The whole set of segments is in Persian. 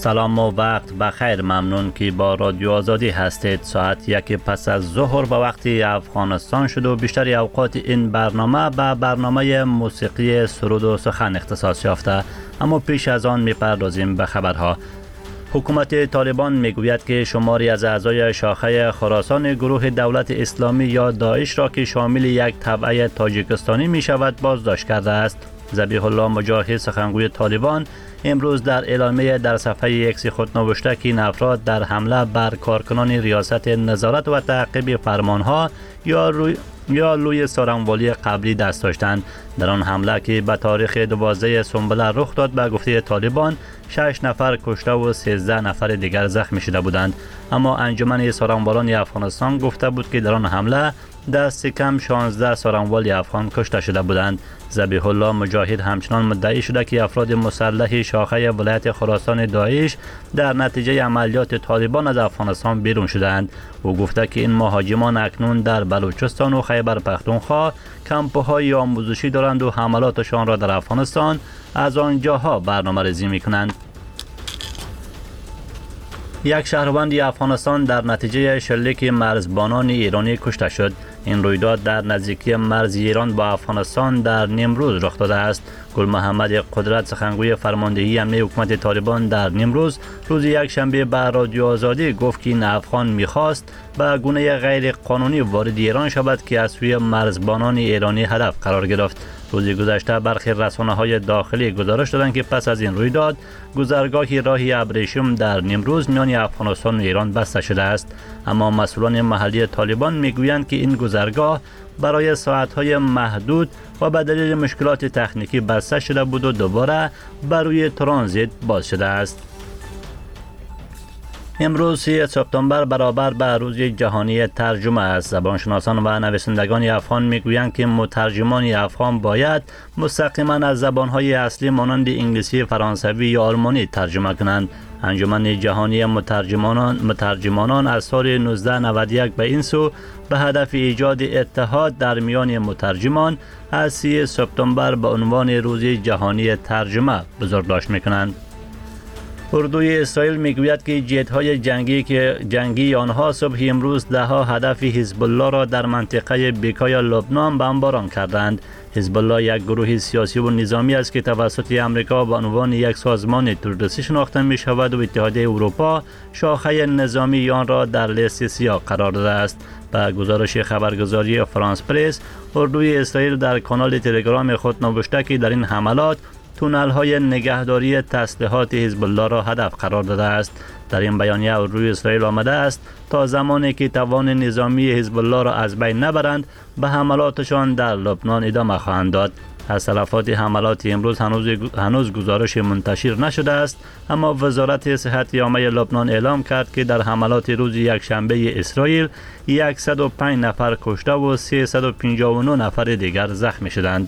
سلام و وقت بخیر. ممنون که با رادیو آزادی هستید. ساعت 1 پس از ظهر به وقت افغانستان شد و بیشتر اوقات این برنامه به برنامه موسیقی سرود و سخن اختصاص یافته. اما پیش از آن میپردازیم به خبرها. حکومت طالبان میگوید که شماری از اعضای شاخه خراسان گروه دولت اسلامی یا داعش را که شامل یک تبعه تاجیکستانی می شود بازداشت کرده است. ذبیح الله مجاهد سخنگوی طالبان امروز در اعلامیه در صفحه اکس خود نوشته که این افراد در حمله بر کارکنان ریاست نظارت و تعقیب فرمانها یا لوی سارنوالی قبلی دست داشتند. در آن حمله که به تاریخ 12 سنبله رخ داد به گفته طالبان 6 نفر کشته و 13 نفر دیگر زخمی شده بودند. اما انجمن سارنوالان افغانستان گفته بود که در آن حمله دست کم 16 سارنوال افغان کشته شده بودند. ذبیح الله مجاهد همچنان مدعی شده که افراد مسلح شاخه ولایت خراسان داعش در نتیجه عملیات طالبان از افغانستان بیرون شدند. او گفته که این مهاجمان اکنون در بلوچستان و خیبر پختونخوا کمپ‌های آموزشی دارند و حملاتشان را در افغانستان از آنجاها برنامه‌ریزی می‌کنند. یک شهروند افغانستان در نتیجه شلیک مرزبانان ایرانی کشته شد. این رویداد در نزدیکی مرز ایران با افغانستان در نیمروز رخ داده است. گل محمد قدرت سخنگوی فرماندهی امنیه حکومت طالبان در نیمروز روز یک شنبه به رادیو آزادی گفت که این افغان می‌خواست به گونه غیر قانونی وارد ایران شود که از سوی مرزبانان ایرانی هدف قرار گرفت. روز گذشته برخی رسانه‌های داخلی گزارش دادند که پس از این رویداد گذرگاه راه ابریشم در نیمروز میان افغانستان و ایران بسته شده است. اما مسئولان محلی طالبان میگویند که این گذرگاه برای ساعت‌های محدود و به دلیل مشکلات تکنیکی بسته شده بود و دوباره بر روی ترانزیت باز شده است. امروز 3 سپتامبر برابر به روز جهانی ترجمه است. زبانشناسان و نویسندگان افغان میگویند که مترجمان افغان باید مستقیما از زبانهای اصلی مانند انگلیسی، فرانسوی یا آلمانی ترجمه کنند. انجمن جهانی مترجمانان از سال 1991 به این سو به هدف ایجاد اتحاد در میان مترجمان از 3 سپتامبر به عنوان روز جهانی ترجمه بزرگداشت میکنند. اردوی اسرائیل میگوید که جت‌های جنگی آنها صبح امروز ده‌ها هدف حزب الله را در منطقه بیکای لبنان بمباران کردند. حزب الله یک گروه سیاسی و نظامی است که توسط امریکا به عنوان یک سازمان تروریستی شناخته می شود و اتحادیه اروپا شاخه نظامی آن را در لیست سیاه قرار داده است. به گزارش خبرگزاری فرانس پرس، اردوی اسرائیل در کانال تلگرام خود نوشته که در این حملات تونل‌های نگهداری تسلیحات حزب الله را هدف قرار داده است. در این بیانیه اردوی اسرائیل آمده است تا زمانی که توان نظامی حزب الله را از بین نبرند به حملاتشان در لبنان ادامه خواهند داد. از تلفات حملات امروز هنوز گزارش منتشر نشده است، اما وزارت صحت عامه لبنان اعلام کرد که در حملات روز یکشنبه اسرائیل 105 نفر کشته و 359 نفر دیگر زخمی شدند.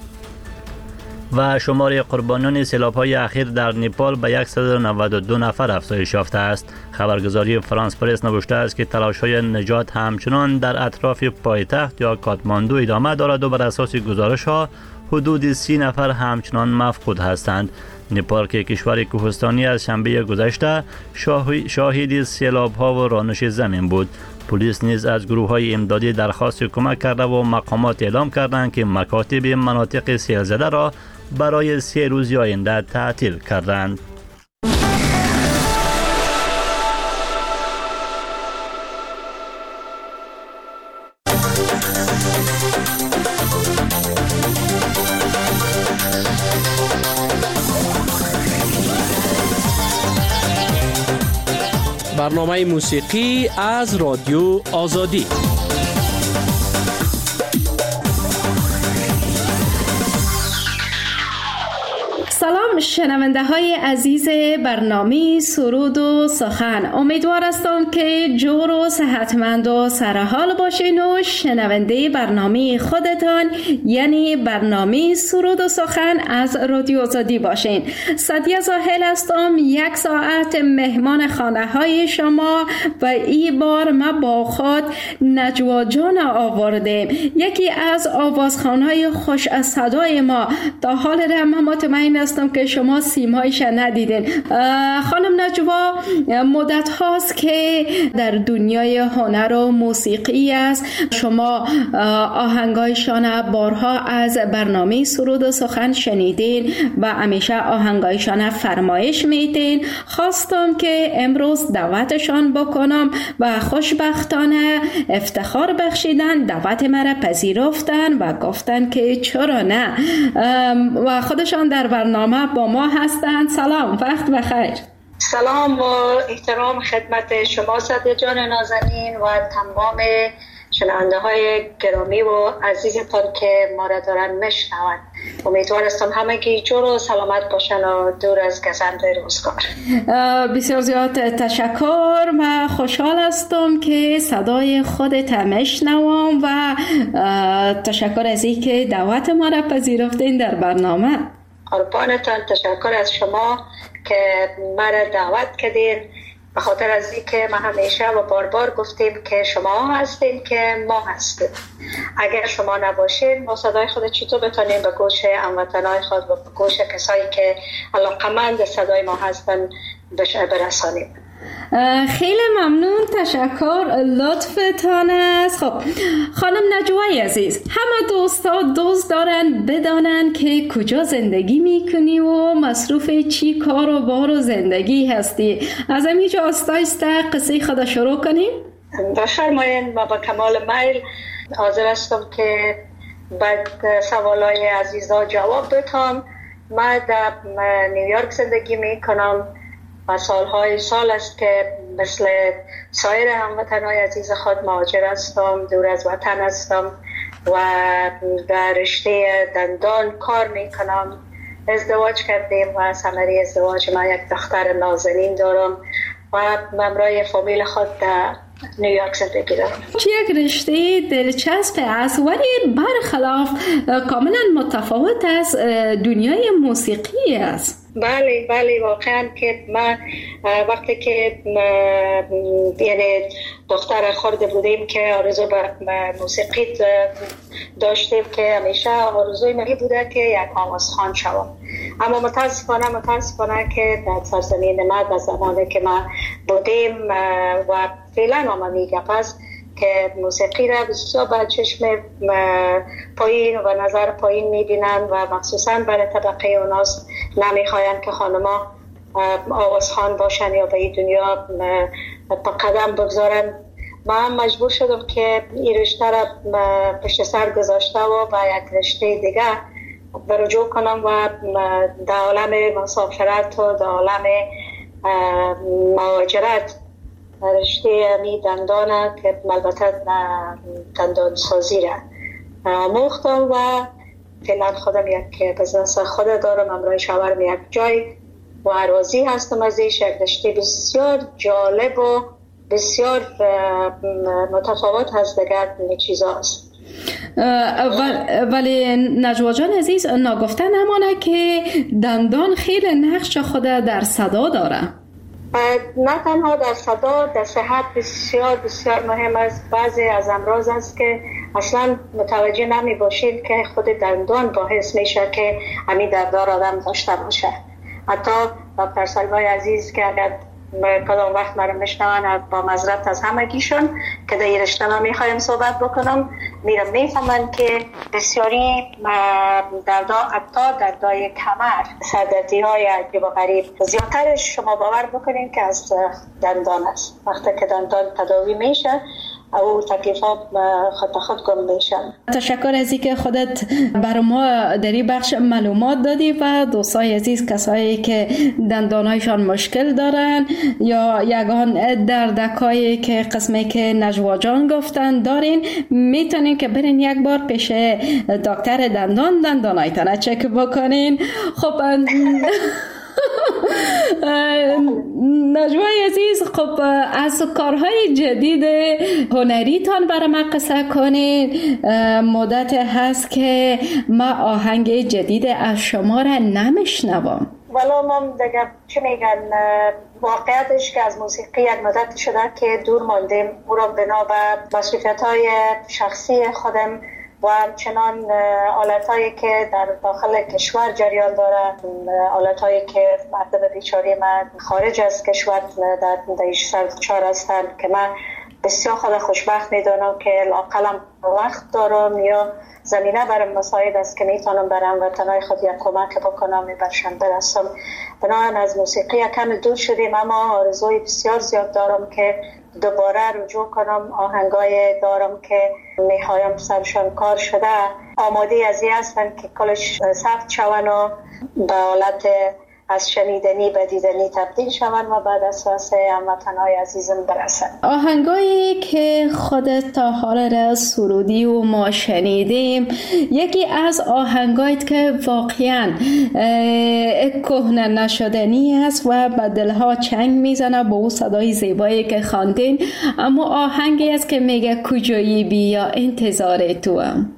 و شمار قربانیان سیلاب‌های اخیر در نپال به 192 نفر افزایش یافته است. خبرگزاری فرانس پرس نوشته است که تلاش‌های نجات همچنان در اطراف پایتخت یا کاتماندو ادامه دارد و بر اساس گزارش‌ها حدود 30 نفر همچنان مفقود هستند. نپال که کشور کوهستانی از شنبه گذشته شاهد سیلاب‌ها و رانش زمین بود. پلیس نیز از گروه‌های امدادی درخواست کمک کرده و مقامات اعلام کردند که مکاتب مناطق سیل زده را برای 3 روز آینده تعطیل کردند. برنامه موسیقی از رادیو آزادی. سلام شنونده های عزیز برنامه سرود و سخن، امیدوار هستم که جور و صحتمند و سرحال باشین و شنونده برنامه خودتان یعنی برنامه سرود و سخن از رادیو آزادی باشین. سعدیه زاهل هستم، 1 ساعت مهمان خانه های شما و این بار ما با خود نجوا جان آوردیم، یکی از آوازخوان‌های خوش از صدای ما. تا حال ما مطمئن هستم که شما سیمایش ندیدین. خانم نجوا مدت هاست که در دنیای هنر و موسیقی است. شما آهنگایشان بارها از برنامه سرود و سخن شنیدین و همیشه آهنگایشان فرمایش میدین. خواستم که امروز دعوتشان بکنم و خوشبختانه افتخار بخشیدن، دعوت مرا پذیرفتن و گفتن که چرا نه، و خودشان در برنامه با ما هستند. سلام، وقت بخیر. سلام و احترام خدمت شما صدیقه جان نازنین و تمام شنونده های گرامی و عزیزتان که ما را دارن میشنوند. امیدوار هستم همگی جور و سلامت باشن و دور از گزند روزگار. بسیار زیاد تشکر. من خوشحال هستم که صدای خودت میشنوم و تشکر از این که دعوت ما را پذیرفتین در برنامه. قربانتان، تشکر از شما که مرا دعوت کردین، به خاطر از اینکه ما همیشه و بار بار گفتیم که شما هستین که ما هستیم. اگر شما نباشین ما صدای خود چطور بتونیم به گوش هموطنای خود و به گوش کسایی که علاقمند صدای ما هستن برسانیم. خیلی ممنون، تشکر، لطفتان است. خب خانم نجوای عزیز، همه دوست دارن بدانن که کجا زندگی میکنی و مصروف چی کار و بار و زندگی هستی. از همینجا آسته قصه خدا شروع کنیم؟ بفرمایین و با کمال میل حاضر هستم که بعد سوالای عزیزا جواب بدم. من در نیویورک زندگی میکنم و سال است که مثل سایر هموطنان عزیز خود مهاجر هستم، دور از وطن هستم و در رشته دندان کار میکنم. ازدواج کردیم و ثمره ازدواج من یک دختر نازنین دارم و همراه فامیل خود در نیویورک زندگی دارم. یک رشته دلچسب است ولی برخلاف کاملا متفاوت از دنیای موسیقی است. بله واقعا که من وقتی که یعنی دختر خورده بودیم که آرزو به موسیقی داشتیم که همیشه آرزوی من بوده که یک آوازخوان شوم، اما متاسفانه که در سرزمین ما در زمانی که ما بودیم و فعلا ما میگم پس که موسیقی را بسیار با چشم پایین و نظر پایین میبینن و مخصوصا برای طبقه اوناست نمیخواین که خانما آوازخوان باشن یا به این دنیا قدم بگذارن. من مجبور شدم که این رشته را پشت سر گذاشته و با یک رشته دیگه رجوع کنم و در عالم مسافرت و در عالم مهاجرت رشته دندانه که البته دندان سازی را آموختم و فعلا خودم یک بزنس خود دارم، همراه شوهرم یک جای و راضی هستم از این رشته بسیار جالب و بسیار متفاوت از دیگر چیزا است. ولی نجوا جان عزیز، ناگفته نمانه که دندان خیلی نقش خود در صدا داره. نه تنها در صدا، در صحت بسیار مهم است. بعضی از امراض است که اصلا متوجه نمی باشید که خود دندان باعث میشه که همین دردار آدم داشته باشه. حتی دکتر سلوای عزیز که اگر کدام وقت مرا میشنون با معذرت از همگیشون که در این رشته ما میخوایم صحبت بکنم، میرم میفهمن که بسیاری دردا، حتی دردای کمر، سردردی های عجیب و غریب زیادترش شما باور بکنین که از دندان است. وقتی که دندان تداوی میشه او تکلیف ها خود گم میشن. تشکر از اینکه خودت بر ما در این بخش معلومات دادی و دوستای عزیز، کسایی که دندانایشان مشکل دارن یا یگان دردکایی که قسمی که نجوا جان گفتن دارین، میتونین که برین یک بار پیش دکتر دندانایتان چک بکنین. خب نجوای عزیز، خب از کارهای جدید هنریتان برای من قصه کنین. مدت هست که ما آهنگ جدید از شما را نمیشنوم. والا من دیگه چه میگن، واقعیتش که از موسیقی یک مدت شده که دور ماندیم. او را بنا به مصروفیت‌های شخصی خودم و همچنان آلتایی که در داخل کشور جریان داره، آلتایی که مردم بیچاره من خارج از کشور در سرچار هستند که من بسیار خود خوشبخت میدونم که لااقل وقت دارم یا زمینه برای مساعد است که میتونم برم وطنهای خود یک کمک بکنم برشان برسم. بنابراین از موسیقی کم دور شدیم، اما آرزوی بسیار زیاد دارم که دوباره رجوع کنم. آهنگای دارم که میخوایم سرشان کار شده، آماده از این هستن که کلش ثبت شون و به حالت از شنیدنی به دیدنی تبدیل شون و بعد اساس هموطنهای عزیزم برسن. آهنگایی که خودت تا حال را سرودی و ما شنیدیم، یکی از آهنگایی که واقعا کهنه نشدنی است و به دلها چنگ میزنه با او صدای زیبایی که خواندین، اما آهنگی است که میگه کجایی بیا انتظار تو هم.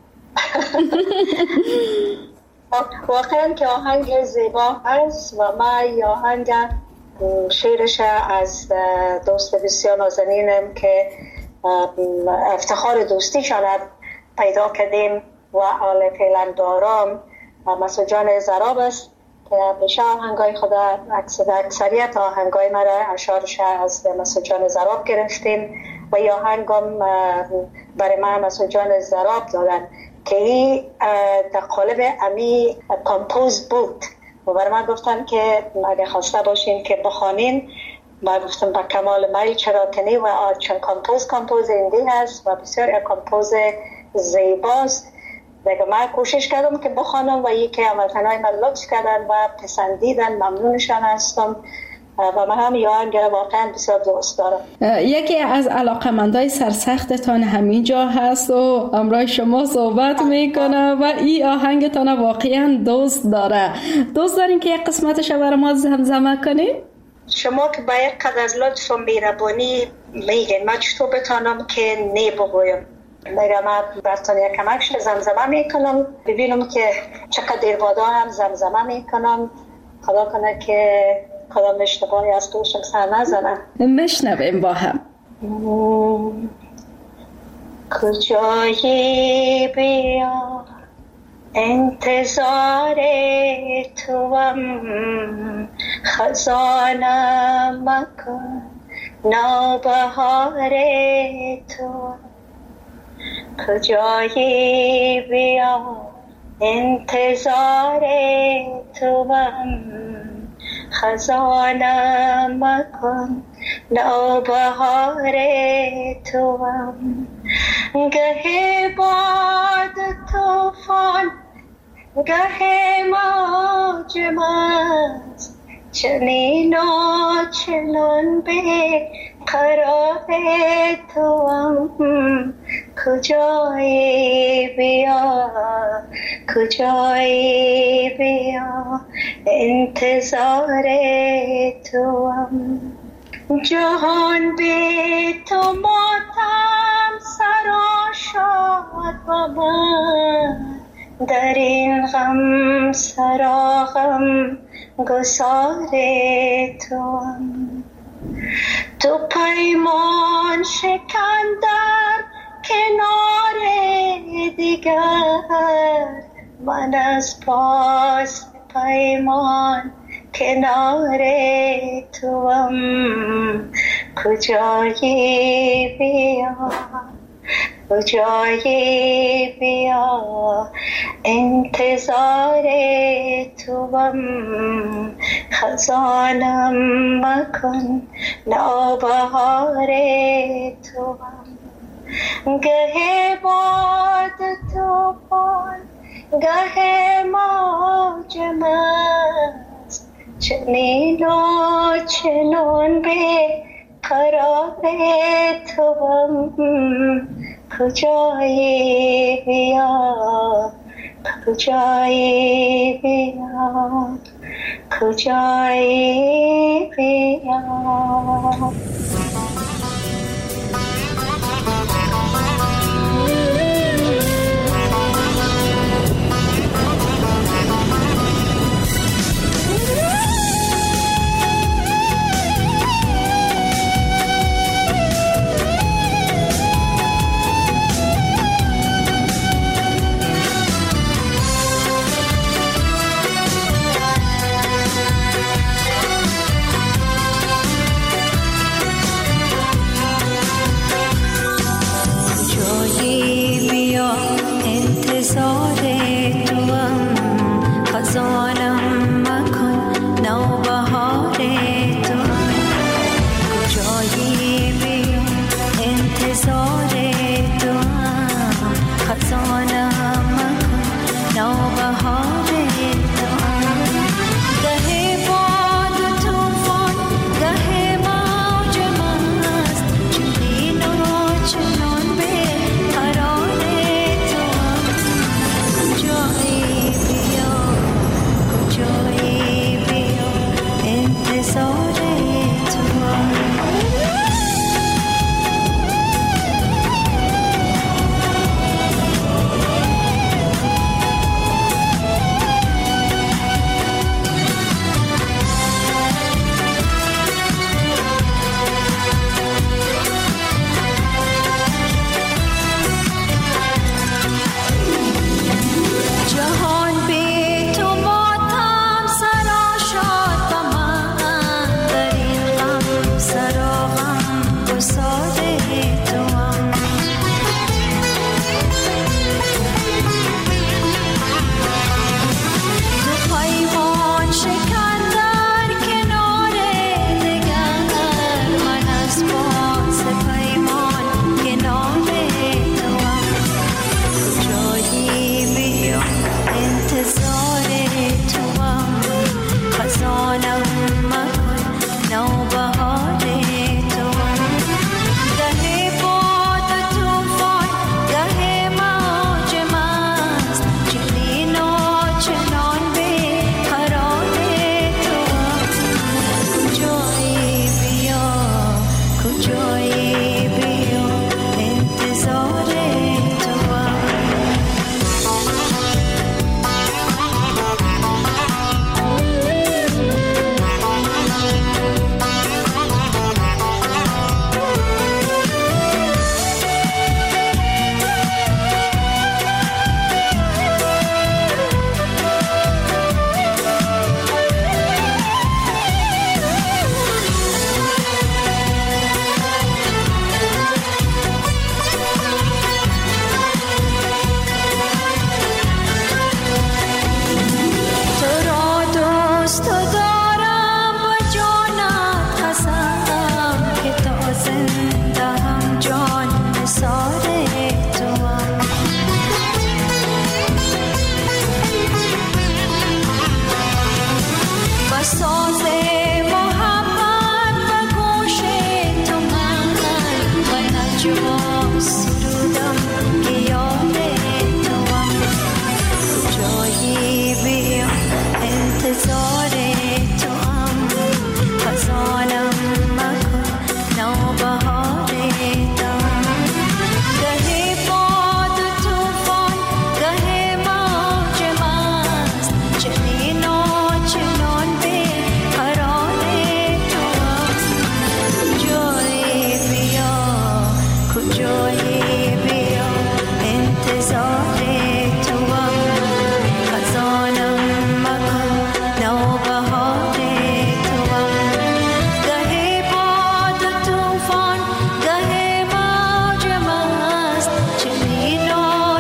واقعا که آهنگ زیبا است و من آهنگ شعرش از دوست بسیار نازنینم که افتخار دوستیشان پیدا کردیم و حال فعلا دارم، مسعود جان زراب است که بشه آهنگای خدا اکثریت آهنگای مرا اشعارش از مسعود جان زراب گرفتیم و این آهنگم برای من مسعود جان زراب دادن که این در قالب امی کمپوز بود و برای من گفتن که اگه خواسته باشین که بخوانین، من گفتم با کمال میل چرا کنی و چون کمپوز ایندی هست و بسیار یک کمپوز زیباست. دیگه من کوشش کردم که بخوانم و یکی هموطنهای من لطف کردن و پسندیدن، ممنونشان هستم و من هم یا آهنگ واقعا بسیار دوست دارم. یکی از علاقمندای سرسختتان همینجا هست و امروز شما صحبت میکنه و این آهنگتان واقعا دوست داره. دوست دارین که یک قسمتش برای ما زمزمه کنین؟ شما که با یک قدر از لطف و مهربانی میگین، من چطور بتانم که نه بگویم؟ میگم من براتون یک کمکش زمزمه میکنم، ببینم که چقدر دیر بادا هم زمزمه میکنم. خدا کنه که کدام اشتباهی از توشم سر نزنم. مشنویم با هم. کجایی بیا انتظار توام، خزانه مکن نوبهار تو. کجایی بیا انتظار توام، خزانه مکن نوبهار توام. گه باد توفان گه موج مست، چنین و چنان به قرار توام. کجایی بیا کجایی بیا انتظار توام. جهان به تو ماتم سرآشاد و من، در این غم سراغم گسار توام. تو پیمان شکن در کنار دیگر، من از پاس پیمان کنار توام. کجایی بیا کجایی بیا انتظار توام. خزانم مکن نوبهار توام. گه باد توفان گه موج مست، چنین و چنان به قرار توام. کجایی بیا کجایی بیا کجایی بیا.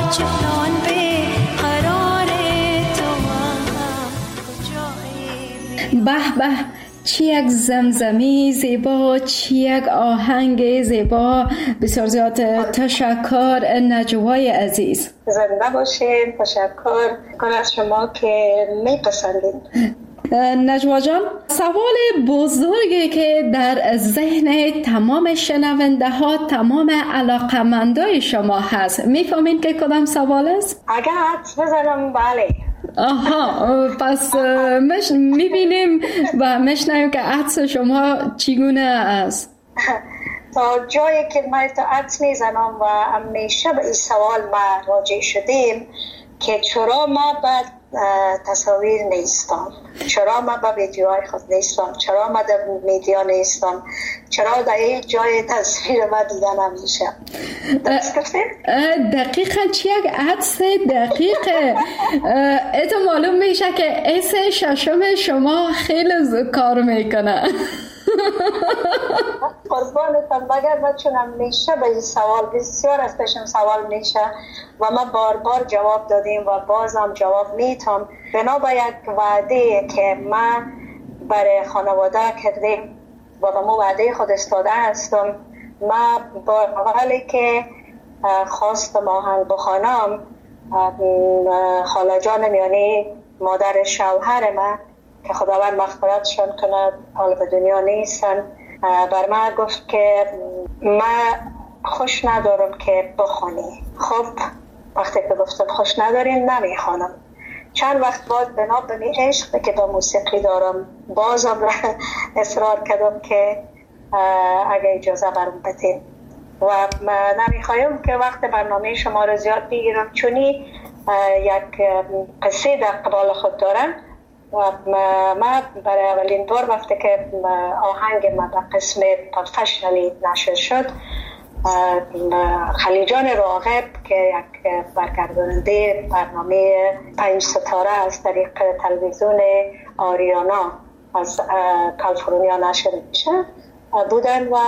جهان به قرار تو به به، چی یک زمزمی زیبا، چی یک آهنگ زیبا. بسیار زیاد تشکر نجوای عزیز. زنده باشین. تشکر از شما که میپسندین. نجوا جان، سوال بزرگی که در ذهن تمام شنونده ها، تمام علاقمندای شما هست، میفهمین که کدام سوال است؟ اگر حدس بزنم بله. آها، پس میبینیم و میشنویم که حدس شما چگونه است. تا جایی که من تا حدس میزنم و همیشه به این سوال ما راجع شدیم که چرا ما بعد تصاویر نیستم، چرا ما به ویدیوهای خود نیستم، چرا ما در میدیا نیستم، چرا در این جای تصویر ما دیده نمیشه. درست گفتیم؟ دقیقا چی یک حدس دقیقه. ایتو معلوم میشه که ایس ششم شما خیلی کار میکنه. قربانتم، مگر من چون همیشه به این سوال بسیار از پیشم سوال میشه و ما بار بار جواب دادیم و بازم جواب میتم. بنا به یک وعده که من برای خانواده کردیم و به مو وعده خود استاده هستم، ما با اولی که خواستم آهنگ بخوانم، خاله جانم یعنی مادر شوهر من که خداوند مغفرتشان کنه، حال به دنیا نیستن، بر من گفت که من خوش ندارم که بخوانی. خب وقتی که گفتم خوش نداریم نمیخوانم. چند وقت بعد بنا به این عشق که به موسیقی دارم بازم اصرار کردم که اگه اجازه برام بدین و نمیخوایم که وقت برنامه شما رو زیاد بگیرم، چونی یک قصه در قبال خود دارم و من برای اولین بار وقتی که آهنگ من به قسم پروفشنالی نشر شد، خلیجان راغب که یک برگرداننده برنامه 5 ستاره از طریق تلویزیون آریانا از کالیفرنیا نشر میشه بودن و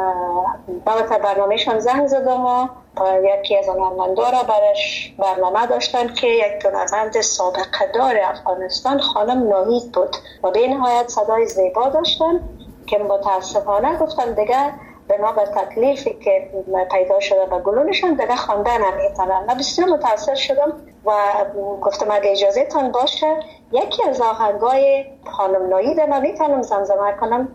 بابت برنامهشان زنگ زدم و یکی از هنرمندا را برش برنامه داشتن که یک هنرمند سابقه دار افغانستان خانم ناهید بود و به نهایت صدای زیبا داشتن که متاسفانه گفتن دیگه بنا به تکلیفی که پیدا شده و گلونشان دیگه خوانده نمیتونن. من بسیار متاثر شدم و گفتم اگه اجازه تان باشه یکی از آهنگای خانم ناهید من میتونم زمزمه کنم.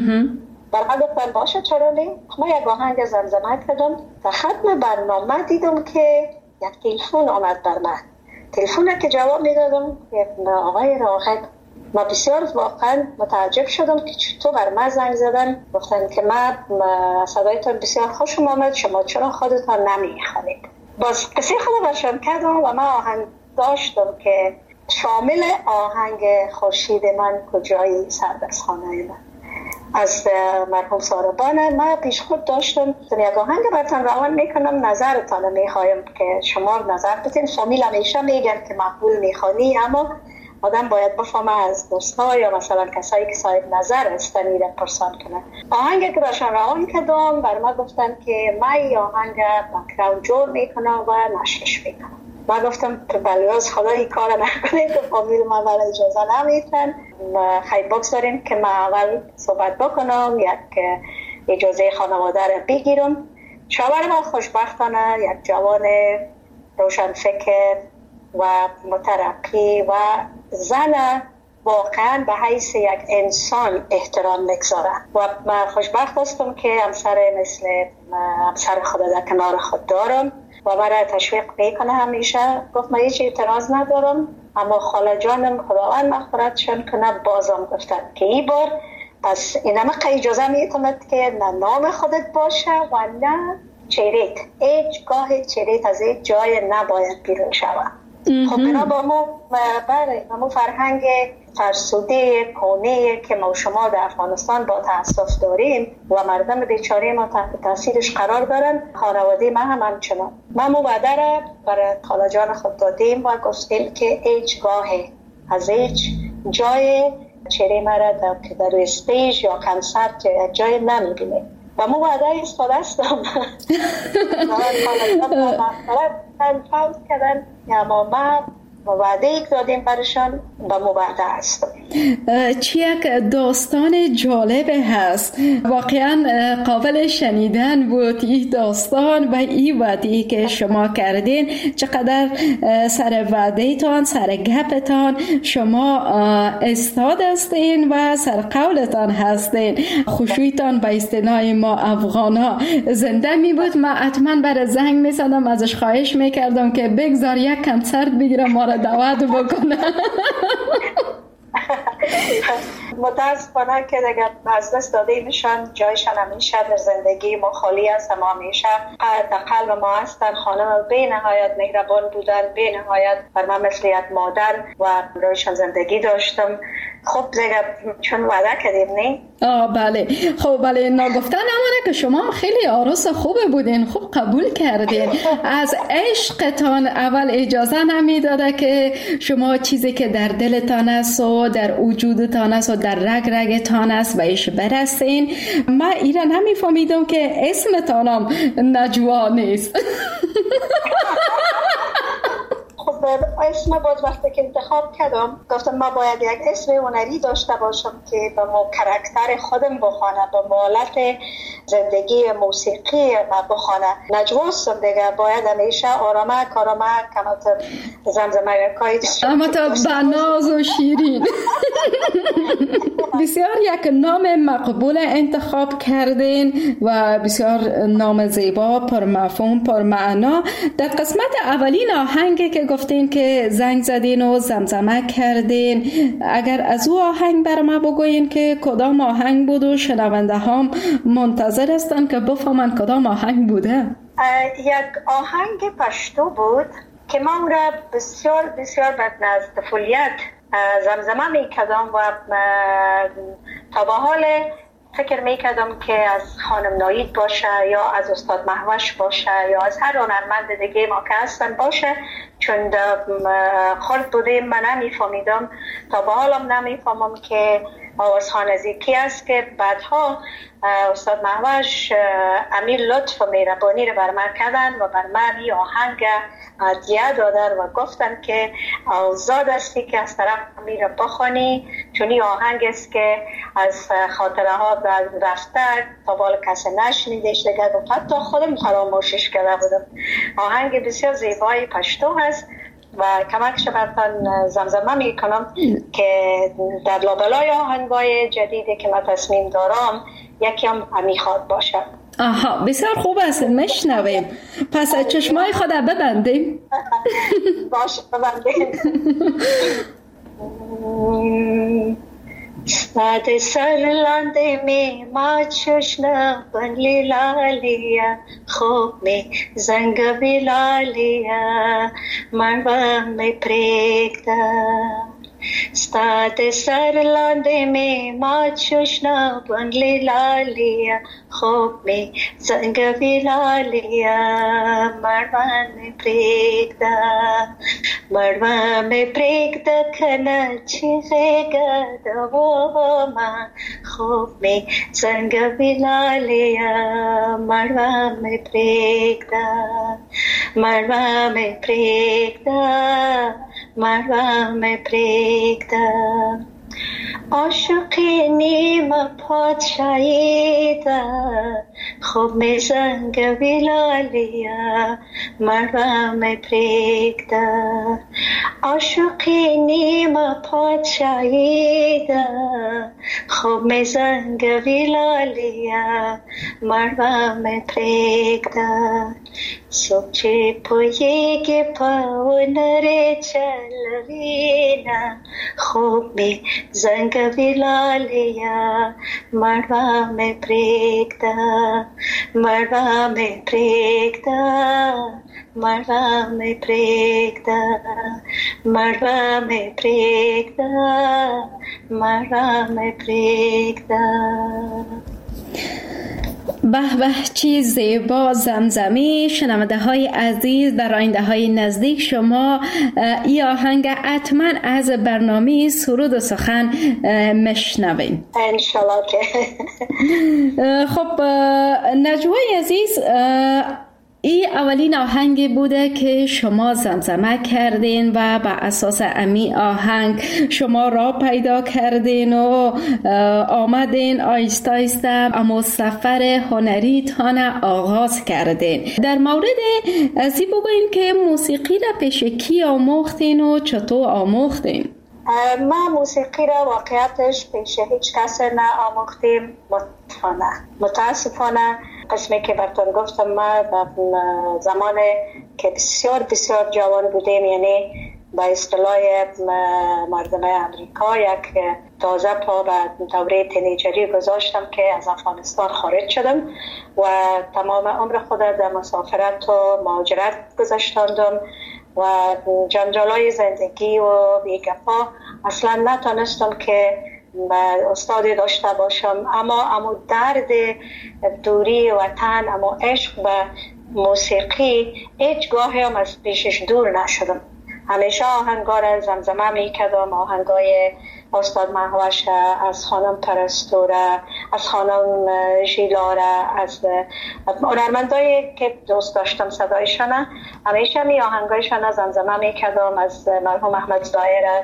برای گفتن باشه چرا نه. ما یک آهنگ زمزمه کردم و ختم برنامه دیدم که یک تلفن آمد بر من. تلفن که جواب میدادم آقای راغب، ما بسیار واقعا متعجب شدم که چطور بر من زنگ زدن. گفتن که من صدایتان بسیار خوشم آمد، شما چرا خودتان نمیخوانید. باز قصه خود برشان کردم و من آهنگ داشتم که شامل آهنگ خورشید من کجایی سردستخانه من از مرحوم ساربان. من پیش خود داشتم یک آهنگ براتون روان میکنم، نظرتان میخوایم که شما نظر بدین. فامیل همیشه میگن که مقبول میخوانی، اما آدم باید بفهمه از دوستا یا مثلا کسایی که صاحب نظر هستن ایره پرسان کنن. آهنگ که براشون روان کردم بر ما گفتن که من این آهنگ بکراند جور میکنم و نشرش میکنم. من گفتم بلیاز خدا این کار نکنه که فامیل من ولی اجازه نمیتن. خیلی بگذاریم که من اول صحبت بکنم، یک اجازه خانواده رو بگیرم. شوهر من خوشبختانه یک جوان روشن فکر و مترقی و زن واقعا به حیث یک انسان احترام میگذاره و من خوشبخت هستم که همسر مثل همسر خود در کنار خود دارم و برای تشویق میکنه. همیشه گفت من هیچ اعتراض ندارم، اما خاله جانم خداوند مغفرتشان کنه بازم گفتن که این بار پس اینم اجازه میتوند که نه نام خودت باشه و نه چهرهت، هیچ گاه چهرهت از هیچ جای نباید بیرون شود. خب بنا با ما فرهنگ فرسوده کونه که ما شما در افغانستان با تاسف داریم و مردم بیچاره ما تحت تاثیرش قرار دارن، خانواده ما هم همچنان. ما وعده را برای خاله جان خود دادیم و گفتیم که هیچ گاه از هیچ جای چهره ما را در استیج یا کنسرت یا جای نمیبینیم و مو وعده ایستاده هستم. فوت کردن، اما ما وعده یک دادیم برشان و مبعده هستم. چی یک داستان جالب هست، واقعا قابل شنیدن بود این داستان و این وعده که شما کردین. چقدر سر وعده تان، سر گپتان شما استاد هستین و سر قولتان هستین. خشوعتان به اصطلاح ما افغانا زنده می بود. من حتما برای زنگ می زدم، ازش خواهش می کردم که بگذار یک کنسرت بگیرم ما را دعوت بکنه. متاسفانه که دیگه از دست داده میشن، جایشان همیشه در زندگی ما خالی است، اما همیشه در قلب ما هستن. خانم به نهایت مهربان بودن، به نهایت بر من مثل یک مادر و برایشان زندگی داشتم. خب دیگه چون وعده کردیم نه؟ بله. خب بله، نگفتن امانه که شما خیلی عروس خوبه بودین، خوب قبول کردین. از عشقتان اول اجازه نمیداده که شما چیزی که در دلتان است و در وجودتان است و در رگ رگتان است بهش برسین. من ایرا نمیفهمیدم که اسمتانم نجوا نیست. خب اسم بود وقتی که انتخاب کردم گفتم ما باید یک اسم هنری داشته باشم که به ما کرکتر خودم بخوانه، به مالت زندگی موسیقی ما بخوانه. نجواستم دیگه، باید همیشه آرامه کماتر زمزمه کایی اما تا بناز و شیرین. بسیار یک نام مقبول انتخاب کردین و بسیار نام زیبا، پر مفهوم، پر معنا. در قسمت اولین آهنگی که گفتین که زنگ زدین و زمزمه کردین، اگر از او آهنگ بر ما بگوین که کدام آهنگ بود و شنونده هم منتظر هستن که بفهمن کدام آهنگ بوده. یک آهنگ پشتو بود که من را بسیار به طفولیت زمزمه میکردم و تا به حال فکر میکردم که از خانم نایید باشه یا از استاد مهوش باشه یا از هر هنرمند دیگه ما که هستن باشه، چون خلط بودیم من نمیفهمیدم. تا به حالم نمیفهمم که آوازخوان از یکی است که بعدها استاد مهوش امیر لطف و مهربانی رو بر من کردن و بر من این آهنگ عدیه دادن و گفتن که آزاد هستی که از طرف امیر رو بخوانی، چون این آهنگ است که از خاطره ها رفته تا بالا کسی نشنیدش دیگه و حتی خودم فراموشش کرده بودم. آهنگ بسیار زیبای پشتو هست و کمکش براتون زمزمه میکنم که در لابلای آهنگای جدیدی که من تصمیم دارم یکی هم میخواد باشه. آها، بسیار خوب است، میشنویم. پس چشمای خود ببندیم. باشه ببندیم. ساده سر لانده می ما چشنا بنلی لالیا خوب می زنگ بلالیا مروا می پریکتا. ساده سر لانده می ما چشنا بنلی لالیا خوب می زنگ بلالیا مروا می پریکتا. مروا می پریکتا کنا چیزیگا دوما خوب می زنگ بلالیا مروا می پریکتا. مروا می پریکتا. مروا می پریکتا. عاشقی نیم پادشاهیدا خوب می زنگ بلالیا مروا می پریکتا. عاشقی نیم پادشاهیدا خوب می زنگ بلالیا مروا می پریکتا. سوچه پویگی پاونر چلوینا خوب می زنگ بلالیا مروا می پریکتا. مروا می پریکتا. مروا می پریکتا. مروا می پریکتا. مروا می پریکتا. به به، چی زیبا زمزمی. شنونده های عزیز، در آینده های نزدیک شما ای آهنگ حتما از برنامه سرود و سخن مشنوین انشالله که. خب نجوای عزیز، این اولین آهنگی بوده که شما زمزمه کردین و بر اساس امی آهنگ شما را پیدا کردین و آمدین آیسته آیسته اما سفر هنری تان آغاز کردین. در مورد ازی بگوین که موسیقی را پیش کی آموختین و چطور آموختین؟ ما موسیقی را واقعیتش پیش هیچ کس نه آموختیم. متاسفانه قسمی که براتون گفتم، ما زمان که بسیار بسیار جوان بودیم، یعنی با اصطلاح مردم امریکا یک تازه پا به دوره تینیجری گذاشتم که از افغانستان خارج شدم و تمام عمر خود در مسافرت و مهاجرت گذاشتاندم و جنجالای زندگی و بیگفا اصلا نتونستم که استادی داشته باشم. اما درد دوری وطن، اما عشق به موسیقی هیچ گاهی هم از پیشش دور نشدم. همیشه آهنگا را زمزمه میکردم، آهنگای استاد مهوش، از خانم پرستوره، از خانم ژیلاره، از هنرمندایی که دوست داشتم صدایشان، همیشه می آهنگایشان زمزمه میکردم. از مرحوم احمد ظاهر،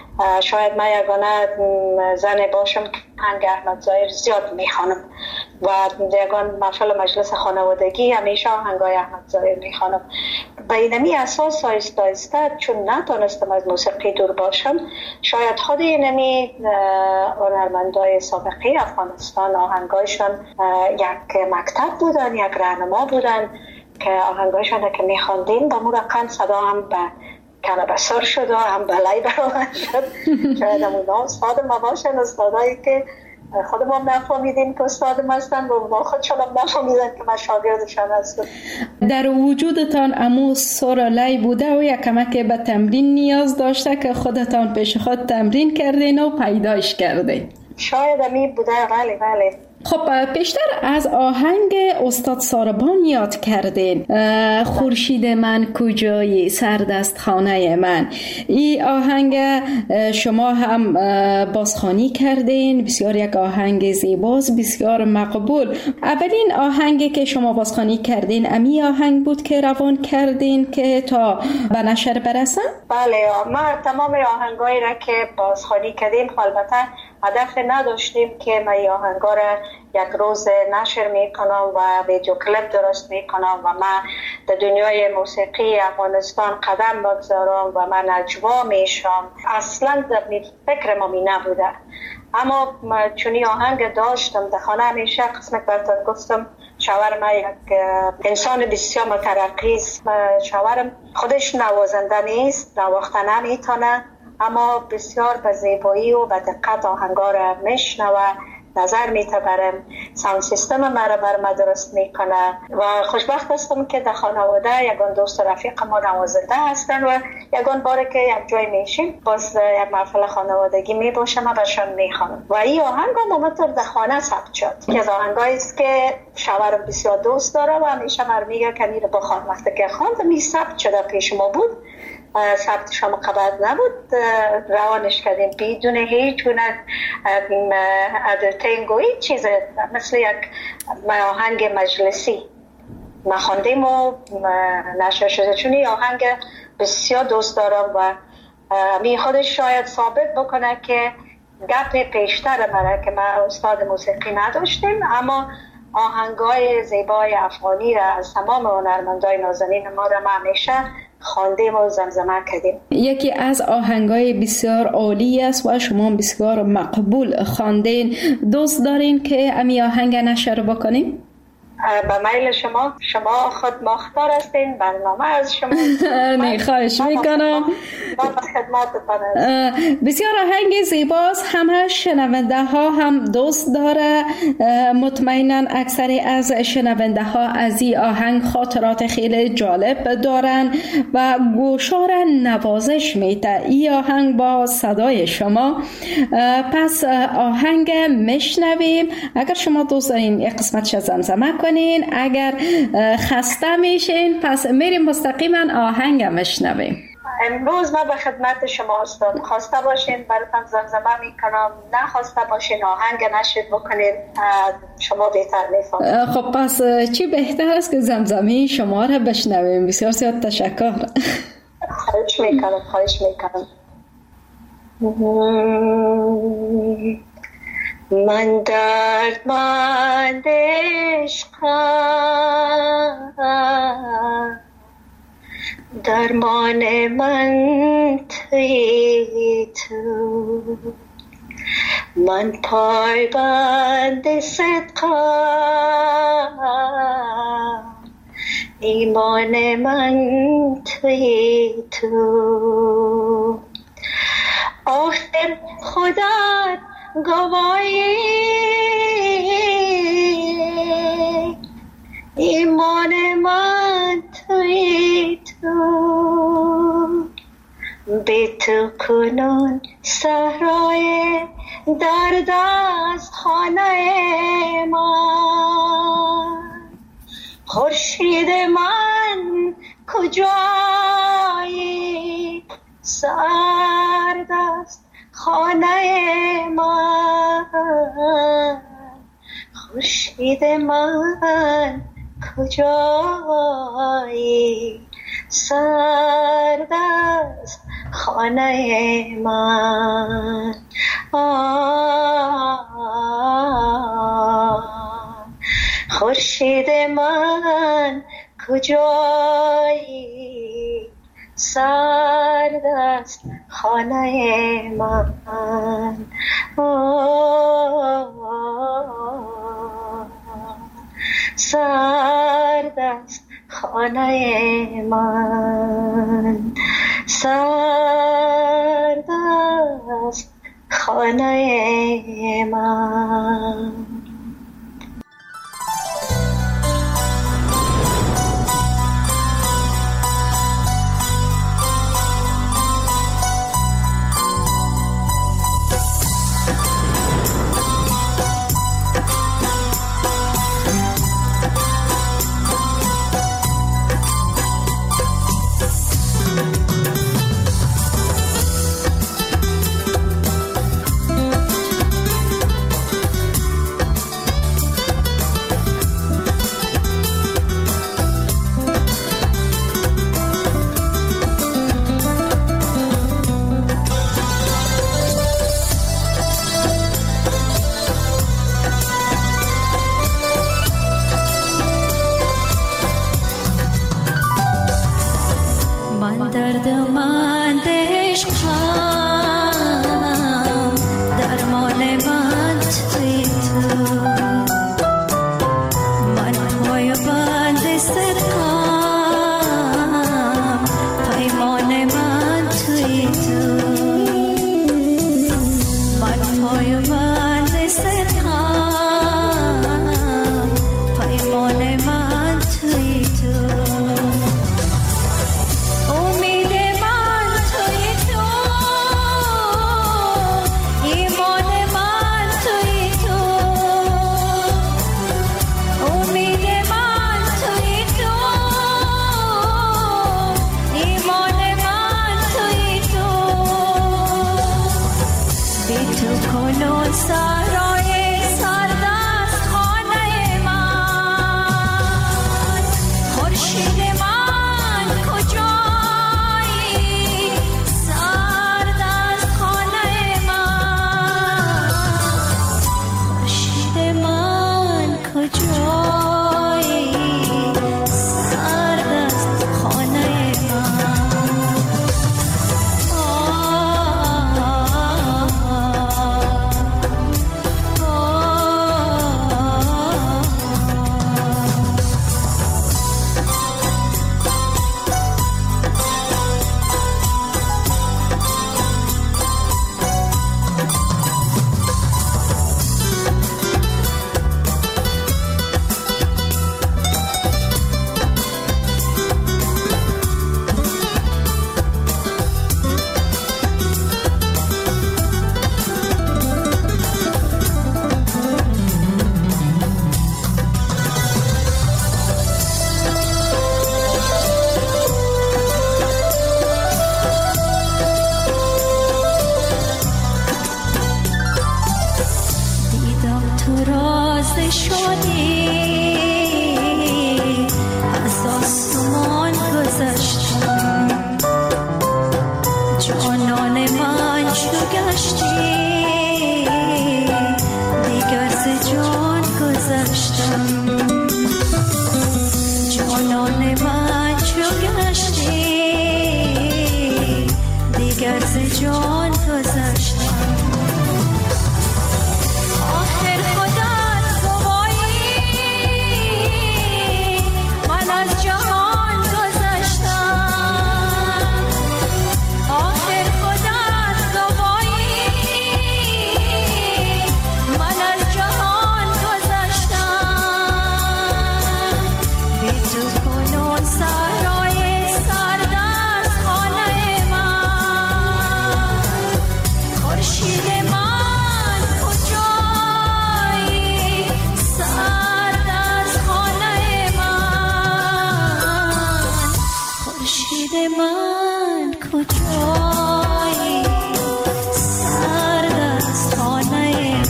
شاید من یگانه زن باشم که آهنگ احمد ظاهر زیاد میخوانم و یگان محفل مجلس خانوادگی همیشه آهنگای احمد ظاهر میخوانم. به اینمی اساس آیسته آیسته چون نتونستم از موسیقی دور باشم، شاید خود اینمی هنرمندای سابقه افغانستان آهنگایشان یک مکتب بودن، یک راهنما بودن که آهنگایشان که میخواندیم با مرقم صدا هم به کنه بسر شد و هم بلای برامن شد. شاید همون استاد ما باشن، استادایی که خود ما نفهمیدیم که استاد ما هستن و ما خودشان هم نفهمیدن که ما شاگردشان هستن. در وجودتان امو سر لای بوده و یک کمک به تمرین نیاز داشته که خودتان پیش خود تمرین کردین و پیداش کردین؟ شاید امی بوده. بله. خب پیشتر از آهنگ استاد ساربان یاد کردین، خورشید من کجایی سردست خانه من. این آهنگ شما هم بازخوانی کردین، بسیار یک آهنگ زیباست، بسیار مقبول. اولین آهنگی که شما بازخوانی کردین امی آهنگ بود که روان کردین که تا به نشر برسن؟ بله، ما تمام آهنگایی را که بازخوانی کردیم البته هدف نداشتیم که ما این آهنگا را یک روز نشر میکنم و ویدیو کلیپ درست میکنم و من در دنیای موسیقی افغانستان قدم بگذارم و من نجوا میشم. اصلا در فکر ما می نبوده. اما چون این آهنگ داشتم در خانه، همیشه قسمت براتون گفتم شوهرم یک انسان بسیار مترقی است. شوهرم خودش نوازنده نیست، نواخته نمیتونه، اما بسیار به زیبایی و به دقت آهنگا را میشنوه، نظر میتبرم، ساوند سیستم مرا بر ما درست میکنه و خوشبخت هستم که در خانواده یگان دوست و رفیق ما نوازنده هستن و یگان باره که یک جای میشیم باز یک محفل خانوادگی میباشم و برشان میخوانم و این آهنگ هم اومد در خانه ثبت شد که از آهنگایی است که شوهرم بسیار دوست داره و همیشه من میگه که میره بخوان. وقتی که خواندم می ثبت شده پیش ما بود، ثبتش هم قبل نبود، روانش کردیم بدون هیچ گونه ادرتینگوی چیز، مثل یک آهنگ مجلسی ما خواندیم و نشر شده. چون این آهنگ بسیار دوست دارم و می خودش شاید ثابت بکنه که گپ پیشتر مرا که ما استاد موسیقی نداشتیم، اما آهنگای زیبای افغانی را از تمام هنرمندای نازنین ما را همیشه خواندیم و زمزمه کردیم. یکی از آهنگای بسیار عالی است و شما بسیار مقبول خواندین. دوست دارین که امی آهنگ نشر بکنیم؟ به میل شما خود مختار هستین، برنامه از شما. نه خواهش میکنم. بسیار آهنگ زیباست، همه شنونده ها هم دوست داره. مطمئنا اکثر از شنونده ها از این آهنگ خاطرات خیلی جالب دارن و گوشا را نوازش میده این آهنگ با صدای شما. پس آهنگ میشنویم. اگر شما دوست دارین یک قسمتش زمزمه کنین، اگر خسته میشین پس میریم مستقیما آهنگ میشنویم. امروز من به خدمت شما هستم. خواسته باشین براتون زمزمه میکنم، نه خواسته باشین آهنگ نشید بکنید، شما بهتر میفهمید. خب پس چی بهتر است که زمزمه شما را بشنویم. بسیار زیاد تشکر. خواهش میکنم. من دردمند عشقم، درمان من تویی تو، من پایبند صدقم، ایمان من تویی تو. آخر خدا گواهی ایمان من تویی تو، بی تو کنون صحرای درد است خانه من، خورشید من کجایی سرد است خانه من، خورشید من کجایی سرد است خانه من. خورشید من کجایی سرد است خانه من. سرد است خانه من، سرد است خانه من. دیگر ز جان گذشتم. آخر خودت گوایی من از جهان گذشتم. آخر خودت گوایی من از جهان گذشتم. بی تو کنون صحرای سرد از خانه من. خورشید من کجایی سرد از خانه من. خورشید من کجایی سرد از خانه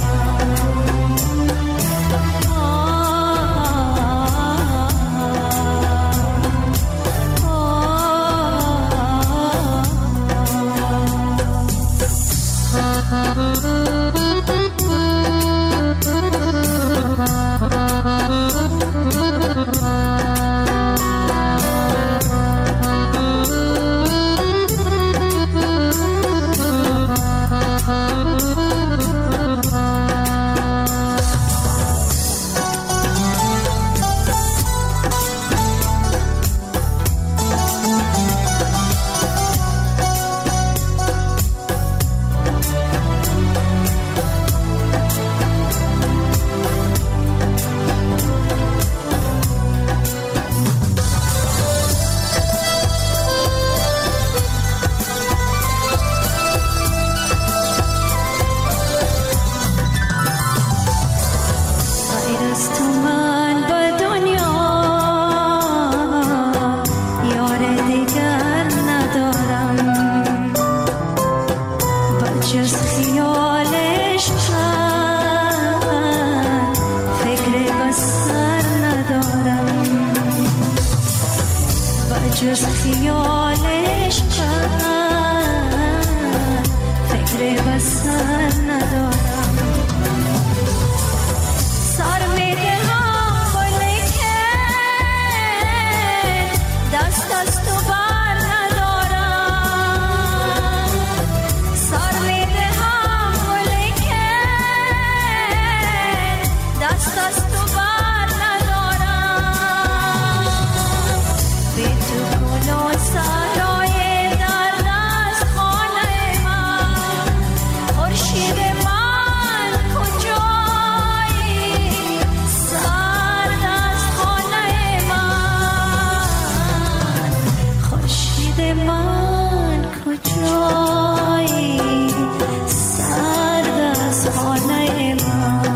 جز خیالش فکر بسر ندارم. سر میدهم ولیکن دست از تو بر ندارم. سر میدهم ولیکن دست از تو بر ندارم. بی تو کنون صحرای درد از خانه من. خورشید من کجایی سرد از خانه من. خورشید من کجایی سرد از خانه من.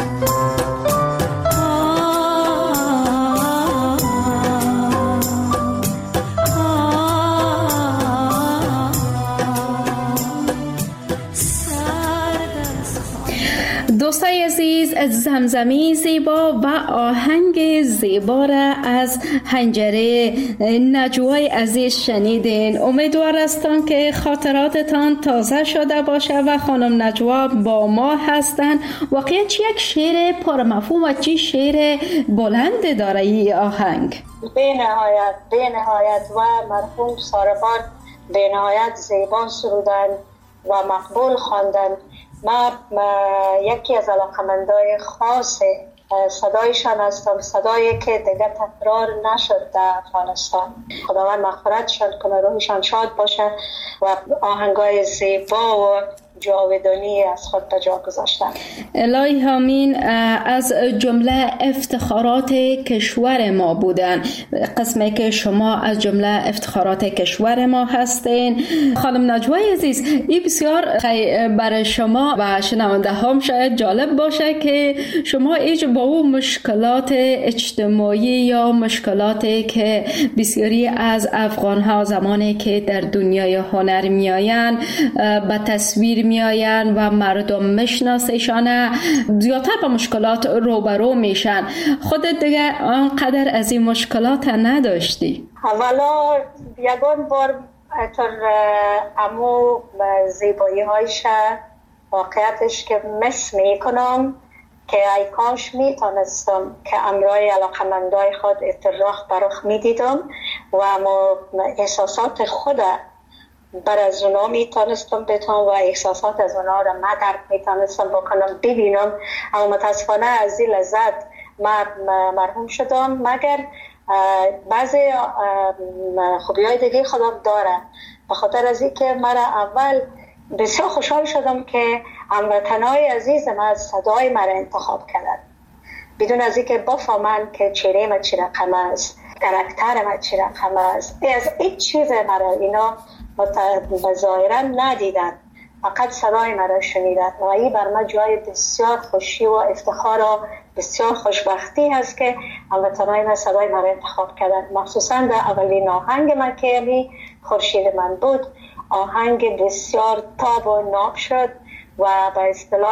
دوستای عزیز، زمزمه زیبا و آهنگ زیبا را از حنجره نجوای عزیز شنیدین. امیدوار هستم که خاطراتتان تازه شده باشه و خانم نجوا با ما هستن. واقعا چی یک شعر پرمفهوم و چی شعر بلند داره این آهنگ. به نهایت و مرحوم ساربان به نهایت زیبا سرودن و مقبول خواندن. من یکی از علاقمندای خاص صدایشان هستم، صدایی که دیگه تکرار نشد در افغانستان. خداوند مغفرتشان کنه، روحشان شاد باشه و آهنگای زیبا و جاودانی از خود به جا گذاشتن. الهی آمین. از جمله افتخارات کشور ما بودن، قسمی که شما از جمله افتخارات کشور ما هستین. خانم نجوای عزیز، این بسیار برای شما و شنونده هم شاید جالب باشه که شما ایج با اون مشکلات اجتماعی یا مشکلاتی که بسیاری از افغان ها زمانی که در دنیای هنر میآین به تصویر میآین و مردم میشناسیشان، زیادتر با مشکلات روبرو میشن. خودت دیگه آنقدر از این مشکلات نداشتی؟ اولا یگان بار تر امو زیبایی هایش واقعیتش که مس میکنم که ای کاش میتونستم که امرای علاقمندای خود اطراح برخ میدیدم و احساسات خود بر از اونا میتونستم بتونم و احساسات از اونا را من درک میتونستم بکنم ببینم، اما متاسفانه از این لذت مرحوم شدم. مگر بعضی خوبی های دیگه خودم داره، به خاطر از این که مرا اول بسیار خوشحال شدم که هموطنای عزیزم از صدای مرا انتخاب کردن بدون از اینکه بفهمن که چهره من چی رقم است، کاراکتر من چی رقم است. از هیچ چیز مرا اینا ظاهرا ندیدن، فقط صدای مرا شنیدن و این بر من جای بسیار خوشی و افتخار و بسیار خوشبختی هست که هموطنای من صدای مرا انتخاب کردن. مخصوصا در اولین آهنگ من که می خورشید من بود، آهنگ بسیار تاب و ناب شد و به اصطلاح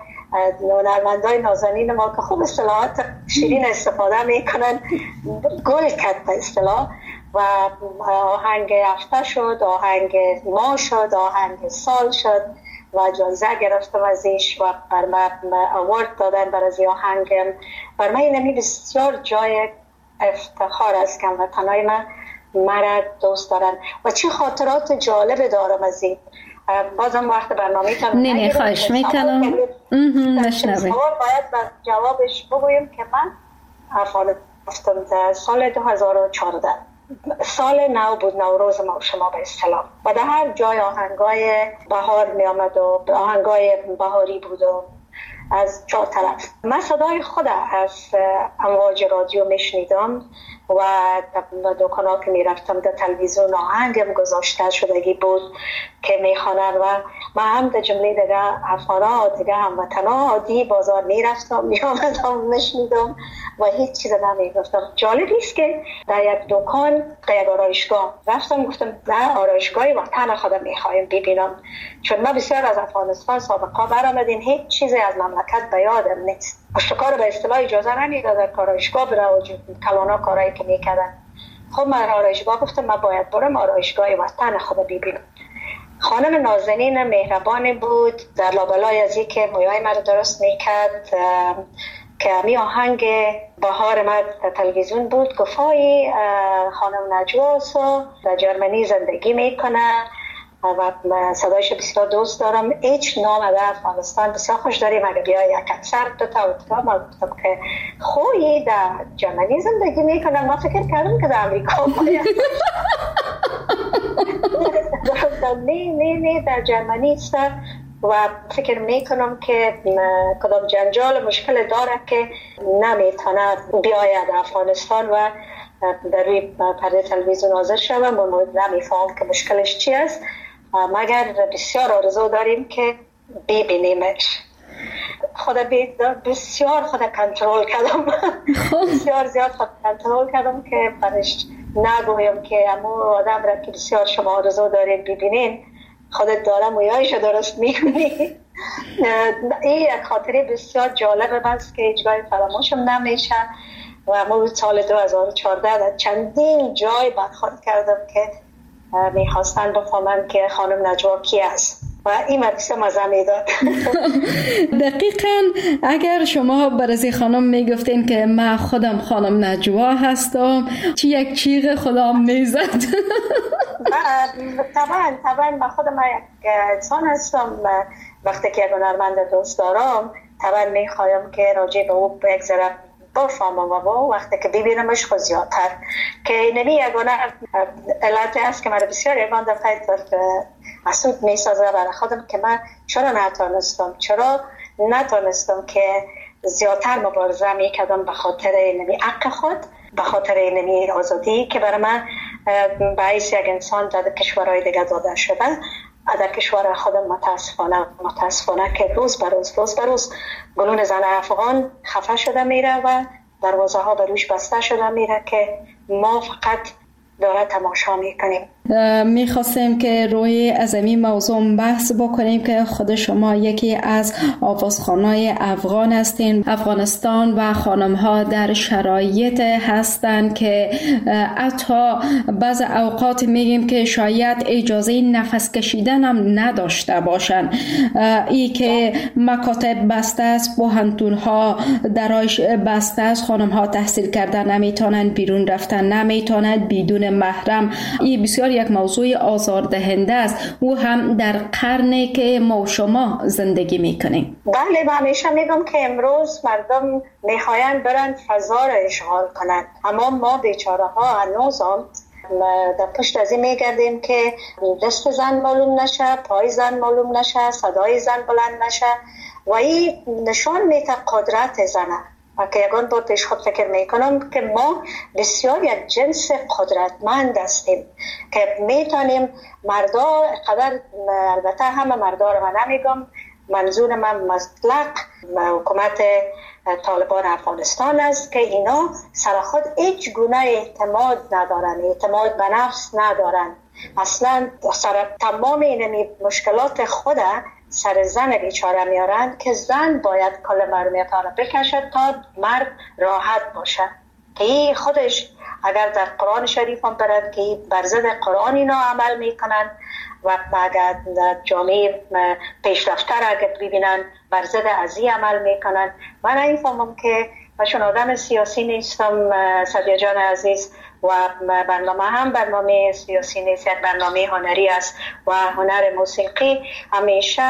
هنرمندای نازنین ما که خوب اصطلاحات شیرین استفاده میکنن، گل کرد به اصطلاح و آهنگ هفته شد، آهنگ ماه شد، آهنگ سال شد و جایزه گرفتم ازش و بر من اوارد دادن بر از آهنگم. بر من اینمی بسیار جای افتخار است که هموطنای من مرا دوست دارن و چه خاطرات جالب دارم از این. بازم وقت برنامه تان نه خواهش میکنم نشنویم. باید جوابش بگویم که من افغانستان سال 2014 سال نو بود، نوروز ما شما به اصطلاح، و در هر جای آهنگای بهار می آمد و آهنگای بهاری بود و از چهار طرف. من صدای خود از امواج رادیو میشنیدم و دکانا که میرفتم در تلویزیون آهنگم گذاشته شدگی بود که میخوانن و من هم در جمله دیگه افغانا دیگه هموطنا عادی بازار میرفتم میامدم میشنیدم و هیچ چیز نمیگفتم. جالب نیست که در یک دکان در یک آرایشگاه رفتم گفتم در آرایشگاهی وطن خودم میخوایم ببینم، چون من بسیار از افغانستان سابقا برآمدین، هیچ چیزی از مملکت به یادم نیست. اشتکار به اصطلاح اجازه نمیداد در آرایشگاه برم و کلانا کارایی که میکردن. خب من آرایشگاه گفتم من باید برم آرایشگاه وطن خودم ببینم. خانم نازنین مهربانی بود، در لابلای از این که مویای من رو درست میکرد که همی آهنگ بهار من در تلویزیون بود، گفایی خانم نجواس در جرمنی زندگی میکنه و صدایش بسیار دوست دارم. هیچ نام در افغانستان بسیار خوش داریم، اگر بیایی یک اکثر دو تا ما گفتم که خویی در جرمنی زندگی میکنم. ما فکر کردم که در امریکا باید نه در جرمنی است و فکر میکنم که کدام جنجال مشکل داره که نمیتونه بیاید افغانستان و در روی پرده تلویزیون حاضر شوم و نمیفهم که مشکلش چی است، مگر بسیار آرزو داریم که ببینیمش. بسیار خود کنترل کردم بسیار زیاد خود کنترل کردم که برش نگویم که اما آدم را که بسیار شما آرزو دارید ببینین خودت دارم مویایش درست میکنی. این یک خاطره بسیار جالب است که هیچگاه فراموشم نمیشه و ما سال 2014 در چندین جای برخورد کردم که میخواستن بفهمن که خانم نجوا کی است و این مدرسه مزه میداد. دقیقاً اگر شما برای خانم میگفتین که من خودم خانم نجوا هستم چی یک چیغ خودم میزد. طبعا من خودم یک انسان هستم، وقتی که یک هنرمند دوست دارم طبعا میخوایم که راجع به او بگذرم بفهمم و وقتی که ببینمش خود زیادتر که نمی یگانه علت است که من بسیار یگان دفعه مسئول می سازه برای خودم که من چرا نتونستم که زیادتر مبارزه می کردم به خاطر نمی حق خود، به خاطر نمی آزادی که برای من باعث یک انسان در کشورهای دیگه داده شده. در کشور خودم متاسفانه که روز به روز گلون زن افغان خفه شده میره و دروازه ها به روش بسته شده میره که ما فقط داره تماشا میکنیم. میخواستیم که روی از این موضوع بحث بکنیم که خود شما یکی از آوازخوانای افغان هستین. افغانستان و خانم ها در شرایط هستند که حتی بعض اوقات میگیم که شاید اجازه نفس کشیدن هم نداشته باشن. ای که مکاتب بسته است، پوهنتون ها درایش بسته است، خانم ها تحصیل کردن نمیتونن، بیرون رفتن نمیتونن بدون محرم. ای بسیار بسیار یک موضوع آزاردهنده است، او هم در قرنی که ما و شما زندگی میکنیم. بله، من همیشه میگم که امروز مردم میخواین برن فضا را اشغال کنند، اما ما بیچاره ها هنوز هم در پشت از این میگردیم که دست زن معلوم نشه، پای زن معلوم نشه، صدای زن بلند نشه و این نشان میده قدرت زنه. و که یکان بار پیش خود فکر میکنم که ما بسیار یک جنس قدرتمند هستیم که میتونیم مردا قدر، البته همه مردا رو من نمیگم، منظور من مطلق حکومت طالبان افغانستان است که اینا سر خود هیچ گونه اعتماد ندارن، اعتماد به نفس ندارن، اصلا سر تمام این مشکلات خود سر زن بیچاره میارن که زن باید کل مرمیت ها را بکشه تا مرد راحت باشه. که این خودش اگر در قرآن شریف هم برد که بر ضد قرآن اینا عمل میکنن و اگر در جامعه پیشرفته را اگر ببینن بر ضد از این عمل میکنن. من این فهمم که من آدم سیاسی نیستم سعدیه جان عزیز و برنامه هم برنامه سیاسی نیست، یک برنامه هنری است و هنر موسیقی همیشه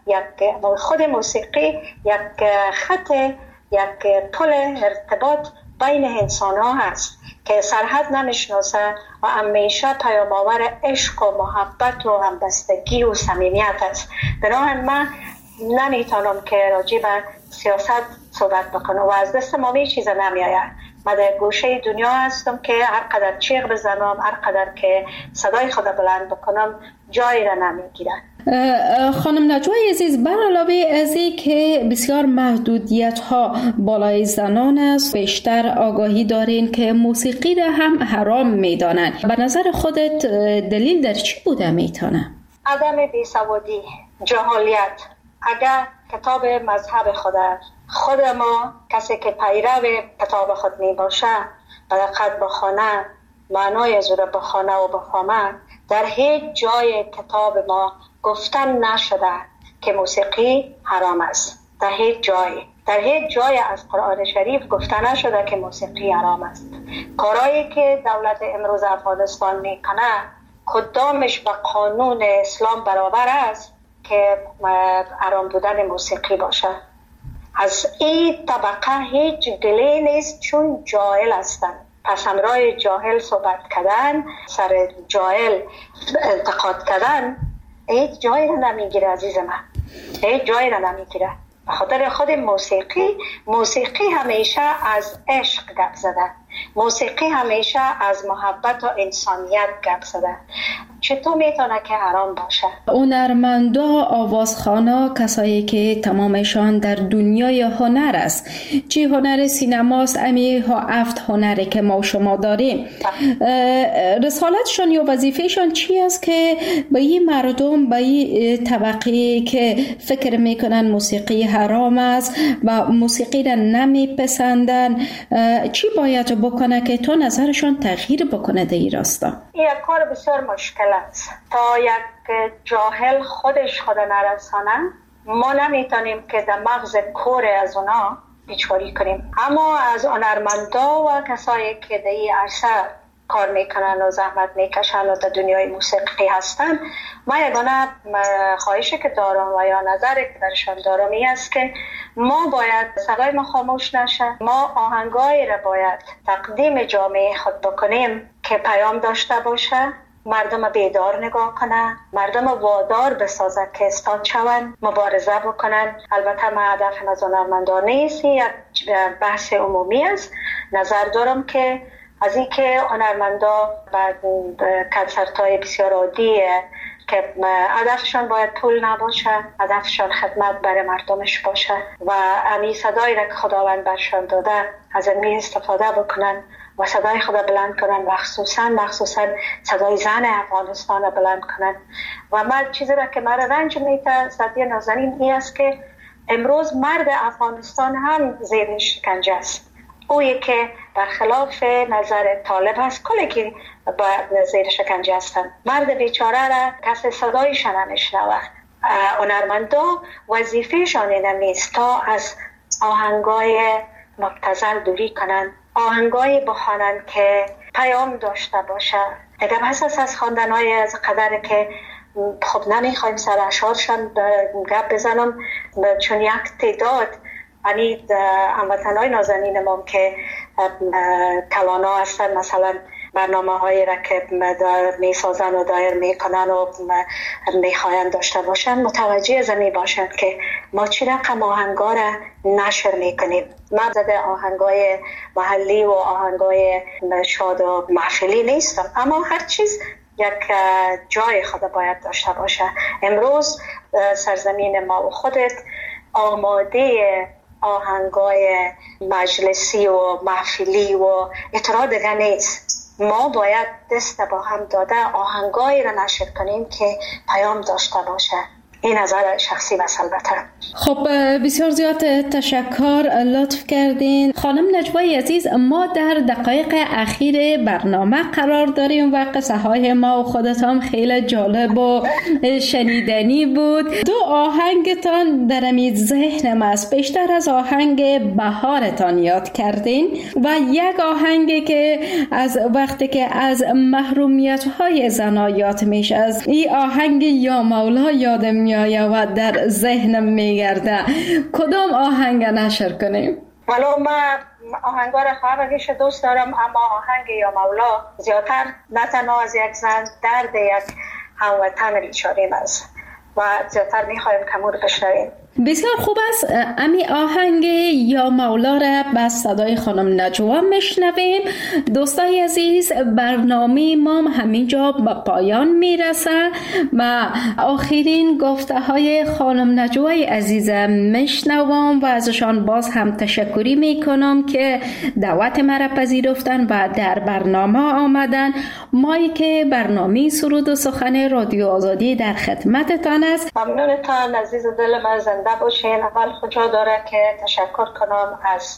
خود موسیقی یک خط، یک پل ارتباط بین انسان ها هست که سرحد نمیشناسه و همیشه پیام آور عشق و محبت و همبستگی و صمیمیت است. بنابراین من نمیتونم که راجع به سیاست صحبت بکنم و از دست ما هیچ چیز نمیآید. من در گوشه دنیا هستم که هر قدر چیغ بزنم، هر قدر که صدای خود بلند بکنم جایی را نمیگیرن. خانم نجوای عزیز، بر علاوه از این که بسیار محدودیت ها بالای زنان است، بیشتر آگاهی دارین که موسیقی را هم حرام میدانند. به نظر خودت دلیل در چی بوده میتونه؟ عدم بیسوادی، جهالیت. اگر کتاب مذهب خود ما کسی که پیرو کتاب خود می باشه فقط بخونه، معنای از را بخونه و بفهمه، در هیچ جای کتاب ما گفتن نشده که موسیقی حرام است. در هیچ جای از قرآن شریف گفته نشده که موسیقی حرام است. کارهایی که دولت امروز افغانستان میکنه کدامش به قانون اسلام برابر است که حرام بودن موسیقی باشه؟ از این طبقه هیچ دلی نیست، چون جاهل هستن. پس همراه جاهل صحبت کردن، سر جاهل انتقاد کردن هیچ جایی را نمیگیره عزیز من، هیچ جایی را نمیگیره. بخاطر خود موسیقی همیشه از عشق گپ زده، موسیقی همیشه از محبت و انسانیت گپ زده. چطور میتونه که حرام باشه؟ هنرمندا، آوازخوانا، کسایی که تمامشان در دنیای هنر است، چی هنر سینماست، امی ها 7 هنری که ما شما داریم، رسالتشان یا وظیفهشان چی است که به این مردم، به این طبقه که فکر میکنن موسیقی حرام است و موسیقی را نمیپسندن، چی باید بکنه که تو نظرشان تغییر بکنه در این راستا؟ این کار بسیار مشکل است. تا یک جاهل خودش خود نرسانه، ما نمیتونیم که در مغز کور از اونا پیچکاری کنیم. اما از هنرمندا و کسایی که در این عرصه کار میکنن و زحمت میکشن و در دنیای موسیقی هستن، ما یگانه خواهشی که دارم و یا نظری که درشان دارم این است که ما باید صدای ما خاموش نشه. ما آهنگایی را باید تقدیم جامعه خود بکنیم که پیام داشته باشه، مردم بیدار نگاه کنن، مردم وادار بسازن که استاد شون، مبارزه بکنن. البته ما هدف از هنرمندان نیست، یک بحث عمومی است. نظر دارم که از این که هنرمندا به کنسرت‌های بسیار عادیه که هدفشان باید پول نباشه، هدفشان خدمت برای مردمش باشه و امی صدایی را که خداوند برشان داده از این استفاده بکنن و صدای خدا بلند کنن و مخصوصا صدای زن افغانستان را بلند کنن. و من چیزی را که مرا رنج میده سعدیه نازنین این است که امروز مرد افغانستان هم زیر شکنجه است. اویی که برخلاف نظر طالب هست کلی که با زیر شکنجه هستن. مرد بیچاره را کسی صدایش نمیشنوه. هنرمندا وظیفه‌شان نیست تا از آهنگای مبتذل دوری کنن، آهنگای بخوانن که پیام داشته باشه، اگر پس از خواندن‌های از قدر که خب نمیخوایم سر اشعارشان گپ بزنم، چون یک تعداد یعنی هموطنان نازنین ما که توانا هستن، مثلا برنامه هایی را که می سازن و دایر می کنن و می خواهند داشته باشن، متوجه زمین باشند که ما چی رقم آهنگا را نشر می کنیم. مقصد آهنگای محلی و آهنگای شاد و محفلی نیستم، اما هر چیز یک جای خود باید داشته باشه. امروز سرزمین ما و خودت آماده آهنگای مجلسی و محفلی و اطلاع دیگه نیست. ما باید دست با هم داده آهنگایی را نشر کنیم که پیام داشته باشه. این نظر شخصی بس البته. خب بسیار زیاد تشکر، لطف کردین. خانم نجوای عزیز، ما در دقایق اخیر برنامه قرار داریم و قصه های ما و خودتان خیلی جالب و شنیدنی بود. دو آهنگتان در امید ذهنم است، بیشتر از آهنگ بهارتان یاد کردین و یک آهنگی که از وقتی که از محرومیت های زنا یاد میشه، از این آهنگ یا مولا یادم میاد و در ذهنم میگرده. کدام آهنگ نشر کنیم؟ ولو من آهنگا را خواهرگیش دوست دارم، اما آهنگ یا مولا زیادتر نه تنها از یک زن درد یک هموطن بیچاریم است و زیادتر میخوایم کمور بشنویم. بسیار خوب است. امی آهنگ یا مولا را با صدای خانم نجوا میشنویم. دوستای عزیز، برنامه ما همینجا به پایان میرسه و آخرین گفته های خانم نجوای عزیز میشنوم و ازشان باز هم تشکری میکنم که دعوت مرا پذیرفتن و در برنامه آمدن. مایی که برنامه سرود و سخن رادیو آزادی در خدمتتان است. ممنونتان عزیز دل من، زنده باشین. اول کجا داره که تشکر کنم از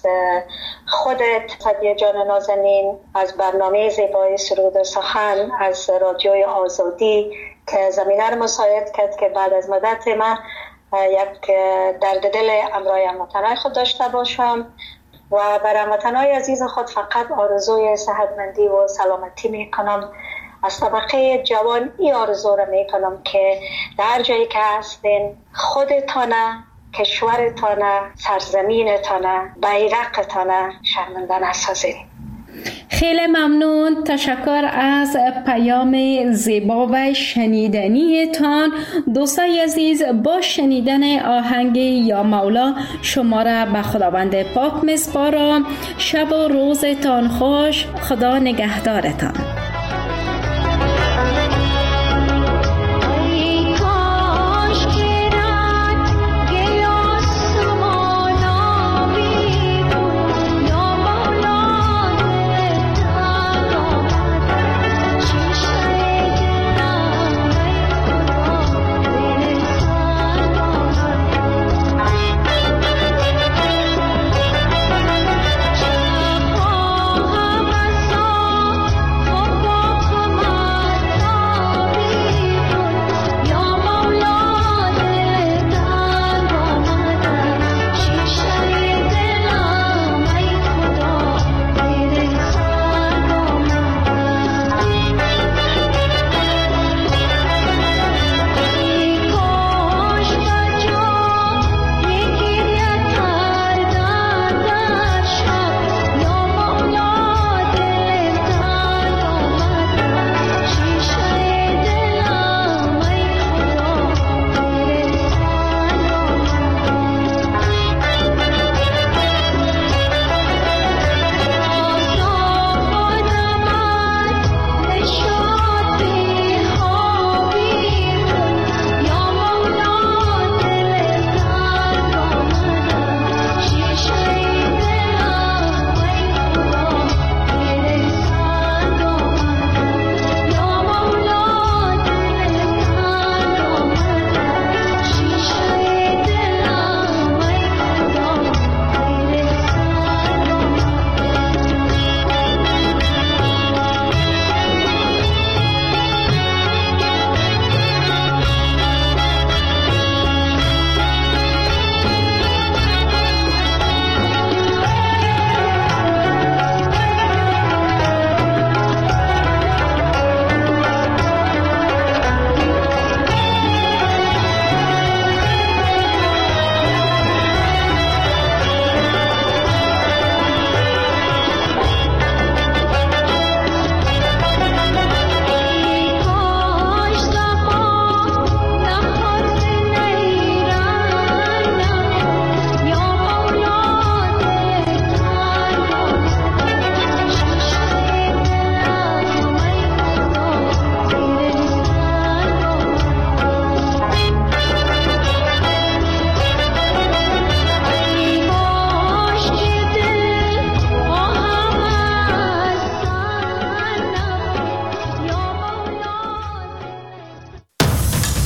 خودت سعدیه جان نازنین، از برنامه زیبای سرود و سخن، از رادیوی آزادی که زمینه رو مساعد کرد که بعد از مدت من یک درد دل امرای هموطنای خود داشته باشم و برای هموطنای عزیز خود فقط آرزوی صحتمندی و سلامتی می کنم. از طبقه جوان این آرزو را می کنم که در جایی که هستین خودتانه، کشورتانه، سرزمینتانه، بیرقتانه شرمنده نسازین. خیلی ممنون، تشکر از پیام زیبا و شنیدنی تان. دوستای عزیز، با شنیدن آهنگ یا مولا شما را به خداوند پاک میسپارم. شب و روزتان خوش، خدا نگهدارتان.